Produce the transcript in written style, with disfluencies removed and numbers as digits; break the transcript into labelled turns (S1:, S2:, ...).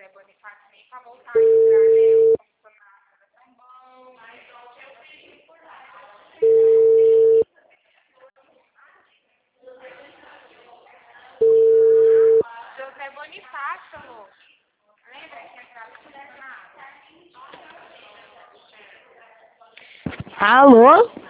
S1: José Bonifácio nem pra voltar a entrar, né? O funcionário era tão bom. José Bonifácio, amor. Lembra que entrava no funcionário?
S2: Alô?